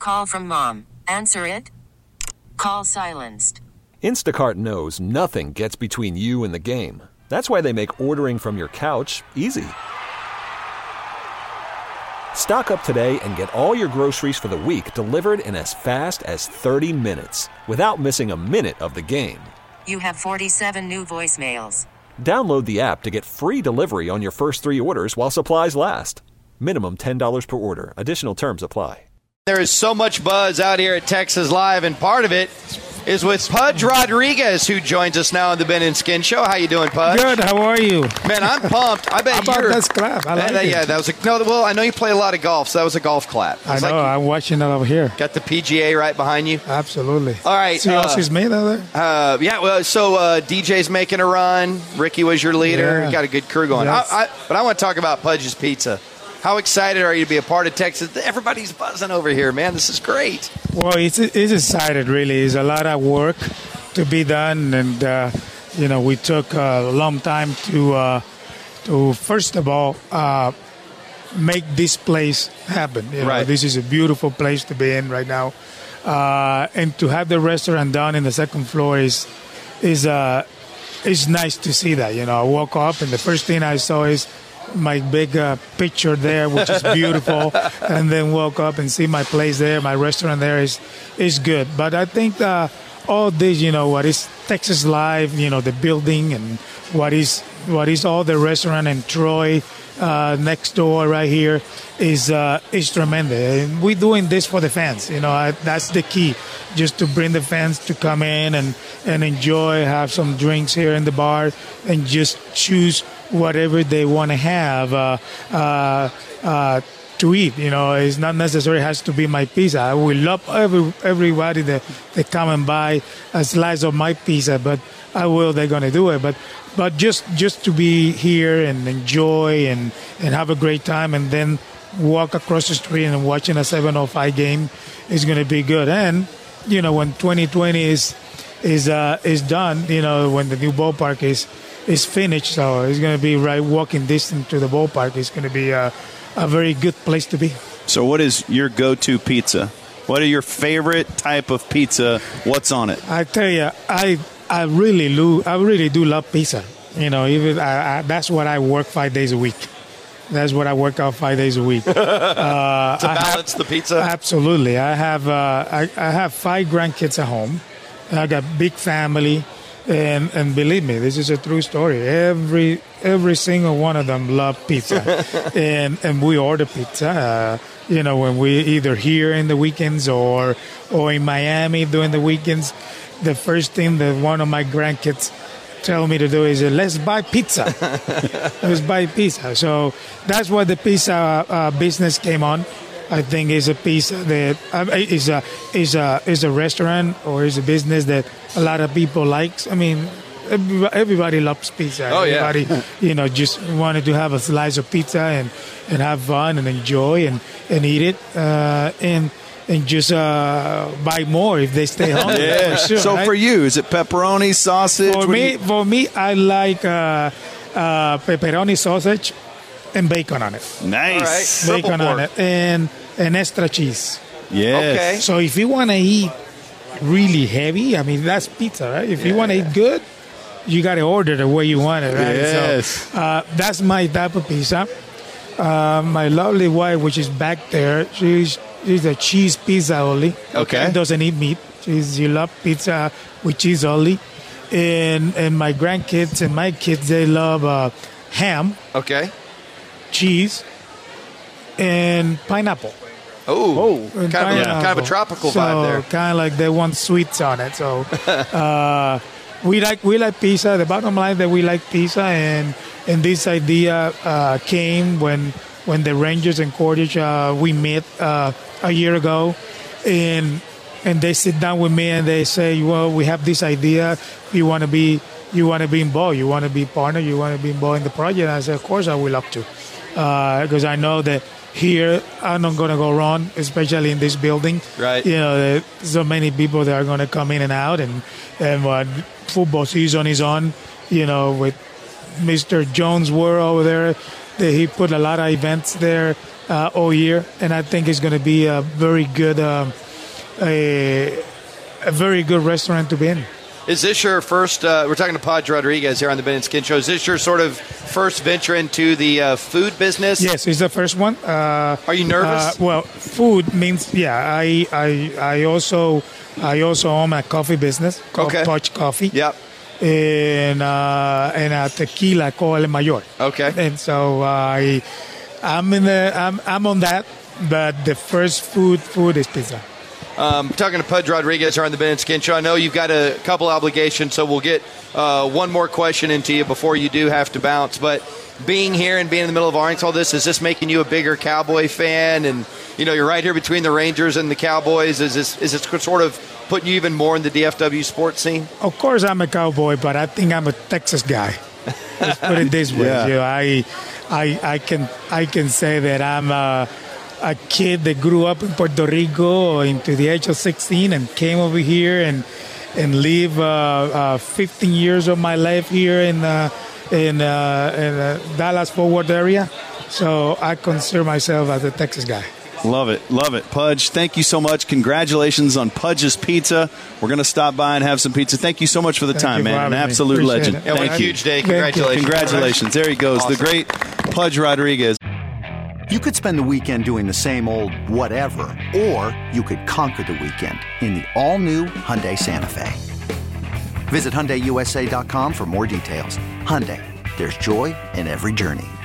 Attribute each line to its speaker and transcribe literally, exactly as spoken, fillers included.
Speaker 1: call from mom. Answer it. Call silenced.
Speaker 2: Instacart knows nothing gets between you and the game. That's why they make ordering from your couch easy. Stock up today and get all your groceries for the week delivered in as fast as thirty minutes without missing a minute of the game.
Speaker 1: You have forty-seven new voicemails.
Speaker 2: Download the app to get free delivery on your first three orders while supplies last. Minimum ten dollars per order. Additional terms apply.
Speaker 3: There is so much buzz out here at Texas Live, and part of it is with Pudge Rodriguez, who joins us now on the Ben and Skin Show. How you doing, Pudge?
Speaker 4: Good. How are you?
Speaker 3: Man, I'm pumped. I bet
Speaker 4: How about
Speaker 3: you're.
Speaker 4: that clap? I like
Speaker 3: that,
Speaker 4: it.
Speaker 3: Yeah, that was a no. Well, I know you play a lot of golf, so that was a golf clap.
Speaker 4: I know.
Speaker 3: Like
Speaker 4: I'm watching it over here.
Speaker 3: got the P G A right behind you.
Speaker 4: Absolutely.
Speaker 3: All right.
Speaker 4: See
Speaker 3: uh,
Speaker 4: what she's made out there?
Speaker 3: Uh, yeah. Well, so uh, D J's making a run. Ricky was your leader.
Speaker 4: Yeah.
Speaker 3: You got a good crew going.
Speaker 4: Yes.
Speaker 3: I, I, but I want to talk about Pudge's Pizza. How excited are you to be a part of Texas? Everybody's buzzing over here, man. This is great.
Speaker 4: Well, it's it's excited, really. It's a lot of work to be done, and uh, you know, we took a long time to uh, to first of all uh, make this place happen. You know,
Speaker 3: Right.
Speaker 4: this is a beautiful place to be in right now, uh, and to have the restaurant down in the second floor is is uh, is nice to see that. You know, I woke up and the first thing I saw is my big uh, picture there, which is beautiful, and then woke up and see my place there, my restaurant there is is good. But I think uh, all this, you know, what is Texas Live, you know, the building, and what is what is all the restaurant and Troy uh, next door right here is uh, is tremendous. And we're doing this for the fans, you know, I, that's the key, just to bring the fans to come in and, and enjoy, have some drinks here in the bar, and just choose whatever they want to have uh, uh, uh, to eat. You know, it's not necessarily has to be my pizza. I will love every, everybody that, that come and buy a slice of my pizza, but I will, they're going to do it. But but just just to be here and enjoy and, and have a great time, and then walk across the street and watching a seven oh five game is going to be good. And, you know, when twenty twenty is is uh, is done, you know, when the new ballpark is is finished, so it's going to be right walking distance to the ballpark. It's going to be a, a very good place to be.
Speaker 5: So what is your go-to pizza? What are your favorite type of pizza? What's on it?
Speaker 4: I tell you, I I really lo- I really do love pizza. You know, even I, I, that's what I work five days a week. That's what I work out five days a week. Uh,
Speaker 3: To balance
Speaker 4: have,
Speaker 3: the pizza?
Speaker 4: Absolutely. I have uh, I, I have five grandkids at home. I got big family. And and believe me, this is a true story. Every every single one of them love pizza, and and we order pizza. Uh, you know, when we either here in the weekends or or in Miami during the weekends, the first thing that one of my grandkids tell me to do is uh, let's buy pizza. Let's buy pizza. So that's why the pizza uh, business came on. I think it's a piece that uh, is a is a is a restaurant or is a business that a lot of people likes. I mean, everybody, everybody loves pizza.
Speaker 3: Oh, yeah.
Speaker 4: Everybody, you know, just wanted to have a slice of pizza and, and have fun and enjoy and, and eat it uh, and and just uh, buy more if they stay hungry.
Speaker 5: Yeah.
Speaker 4: For sure,
Speaker 5: so
Speaker 4: right?
Speaker 5: for you, is it pepperoni, sausage?
Speaker 4: For
Speaker 5: What do
Speaker 4: me,
Speaker 5: you-
Speaker 4: for me, I like uh, uh, pepperoni sausage and bacon on it.
Speaker 5: nice.
Speaker 3: All right.
Speaker 4: Bacon
Speaker 3: Purple
Speaker 4: on
Speaker 3: pork.
Speaker 4: it and and extra cheese.
Speaker 5: Yes.
Speaker 3: Okay.
Speaker 4: So if you want to eat really heavy, I mean, that's pizza, right? If you want to eat good, you got to order the way you want it, right?
Speaker 5: Yes.
Speaker 4: So uh, that's my type of pizza. Uh, my lovely wife, which is back there, she's she's a cheese pizza only.
Speaker 3: Okay.
Speaker 4: She doesn't eat meat. She's she love pizza with cheese only. And and my grandkids and my kids, they love uh, ham,
Speaker 3: Okay.
Speaker 4: cheese, and pineapple.
Speaker 3: Oh,
Speaker 4: And
Speaker 3: kind, of a,
Speaker 4: pineapple.
Speaker 3: kind of a tropical
Speaker 4: so,
Speaker 3: vibe there.
Speaker 4: Kind of like they want sweets on it. So uh, we like we like pizza. The bottom line that we like pizza, and and this idea uh, came when when the Rangers and Cordage uh, we met uh, a year ago, and and they sit down with me and they say, well, we have this idea. You want to be you want to be involved. You want to be partner. You want to be involved in the project. And I said, of course, I will love to, because I know that. Here, I'm not going to go wrong, especially in this building.
Speaker 3: Right.
Speaker 4: You know, there's so many people that are going to come in and out, and and when football season is on, you know, with Mister Jones World over there, that he put a lot of events there. uh, all year, and I think it's going to be a very good, um, a, a very good restaurant to be in.
Speaker 3: Is this your first, uh, we're talking to Pudge Rodriguez here on the Ben and Skin Show, is this your sort of first venture into the uh, food business?
Speaker 4: Yes, it's the first one. Uh,
Speaker 3: Are you nervous?
Speaker 4: Uh, well, food means, yeah, I I, I also I also own a coffee business called
Speaker 3: Okay.
Speaker 4: Pudge Coffee.
Speaker 3: Yep.
Speaker 4: And, uh, and a tequila called El Mayor.
Speaker 3: Okay.
Speaker 4: And so I, I'm, in the, I'm, I'm on that, but the first food food is pizza.
Speaker 3: Um, talking to Pudge Rodriguez here on the Ben and Skin Show. I know you've got a couple obligations, so we'll get uh, one more question into you before you do have to bounce. But being here and being in the middle of Arkansas, this is this making you a bigger Cowboy fan? And you know, you're right here between the Rangers and the Cowboys. Is this is this sort of putting you even more in the D F W sports scene?
Speaker 4: Of course, I'm a Cowboy, but I think I'm a Texas guy. Let's put it this way.
Speaker 5: Yeah.
Speaker 4: You know, I, I, I can I can say that I'm a, a kid that grew up in Puerto Rico into the age of sixteen and came over here and and live uh, uh, fifteen years of my life here in uh, in uh, in uh, Dallas Fort Worth area. So I consider myself as a Texas guy.
Speaker 5: Love it. Love it. Pudge, thank you so much. Congratulations on Pudge's Pizza. We're going to stop by and have some pizza. Thank you so much for the
Speaker 4: Thank
Speaker 5: time,
Speaker 4: you for
Speaker 5: man. An
Speaker 4: having me.
Speaker 5: absolute
Speaker 4: Appreciate
Speaker 5: legend.
Speaker 4: it.
Speaker 3: Yeah, what
Speaker 5: Thank
Speaker 3: a
Speaker 5: you.
Speaker 3: huge day.
Speaker 4: Thank you.
Speaker 3: Congratulations.
Speaker 5: Congratulations. There he goes.
Speaker 3: Awesome.
Speaker 5: The great Pudge Rodriguez.
Speaker 6: You could spend the weekend doing the same old whatever, or you could conquer the weekend in the all-new Hyundai Santa Fe. Visit Hyundai U S A dot com for more details. Hyundai, there's joy in every journey.